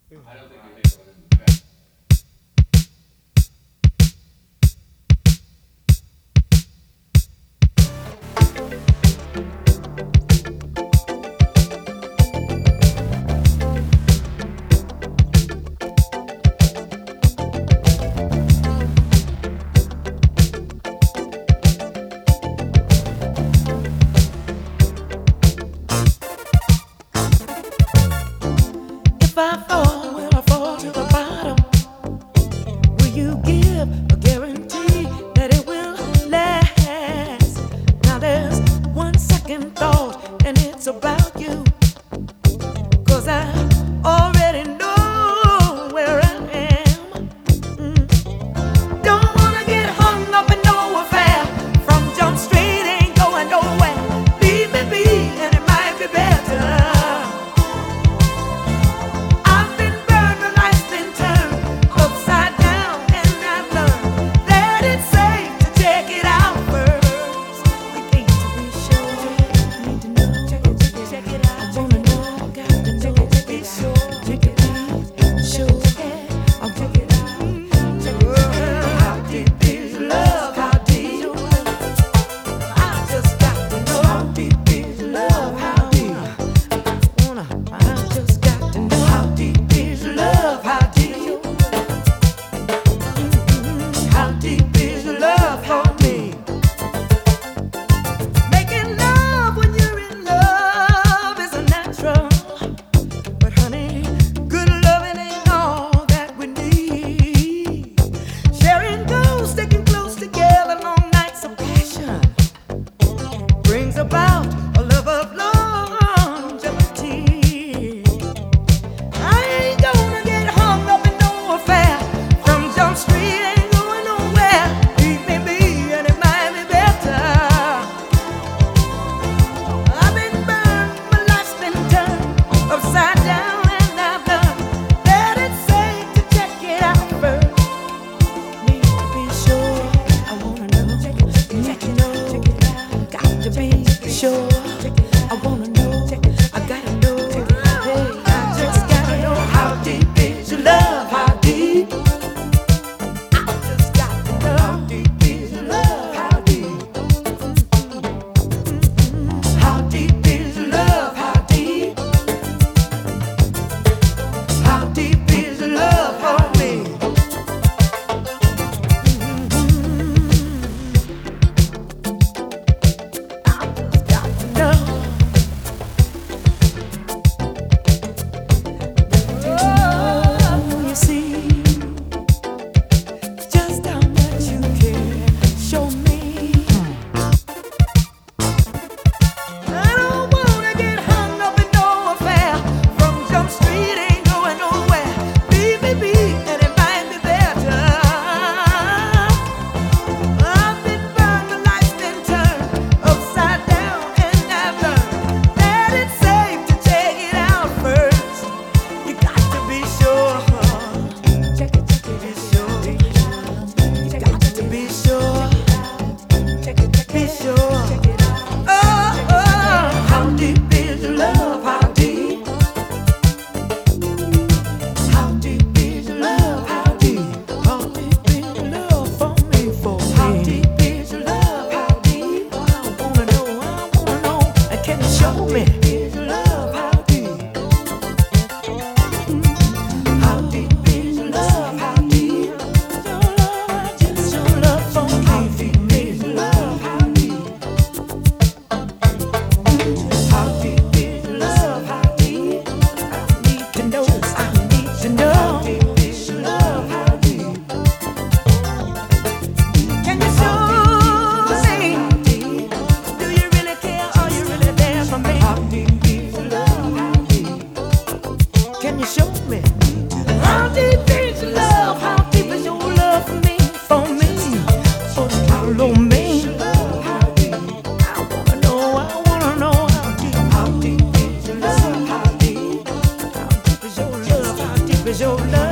If I fall, will I fall to the bottom? Will you give a guarantee that it will last? Now there's one second thought, and it's about you. 'Cause I already know where I am. Don't wanna get hung up in no affair. From Jump Street ain't going nowhere. Leave me be, and it might be better. I've been burned, the life's been turned upside down, and I've learned that it's safe to check it out first. You need to be sure, need to know, check it out. I wanna know, got to know, be sure, check it out, sure, I'll check it out. How deep is love? How deep? I just got to know how deep is love? How deep? I just got to know how deep is love? How deep? How deep is love for me? Making love when you're in love is a natural. But honey, good loving ain't all that we need. Sharing goals, sticking close together, long nights of passion brings about a love of longevity. I ain't gonna get hung up in no affair. From Jump Street ain't going nowhere. Leave me be, and it might be better. I've been burned, my life's been turned upside down, and I've learned that it's safe to check it out first. Need to be sure, I wanna know, need to know, got to be sure. I wanna know, I gotta know, hey, I just gotta know how deep is your love? How deep? I just got to know how deep is your love? How deep? How deep is your love? How deep? How deep is your love for me? I just got to know. Oh, you see just how much you care. Show me. I don't wanna get hung up in no affair. From Jump Street ain't going nowhere. Leave me be, and it might be better. I've been burned, the life's been turned upside down, and I've learned that it's safe to check it out first. You got to be sure. Check it, be sure. You got to be sure. Be sure. Oh, how deep is your love? How deep? How deep is your love? How deep? How deep is your love for me? For me? How deep is your love? How deep? I wanna know. And can you show me? Is your love? How deep? How deep is your love? How deep? Your love, just your love for me. How deep is your love? How deep? How deep is your love? How deep? I need to know. I need to know. How deep is your love? How deep? Can you show me? Do you really care? Are you really there for me? How deep is your love? How deep? Can you show me? How deep is your love? How deep is your love for me? For me? Follow me. How deep? I wanna know how deep. How deep is your love? How deep? How deep is your love? How deep is your love?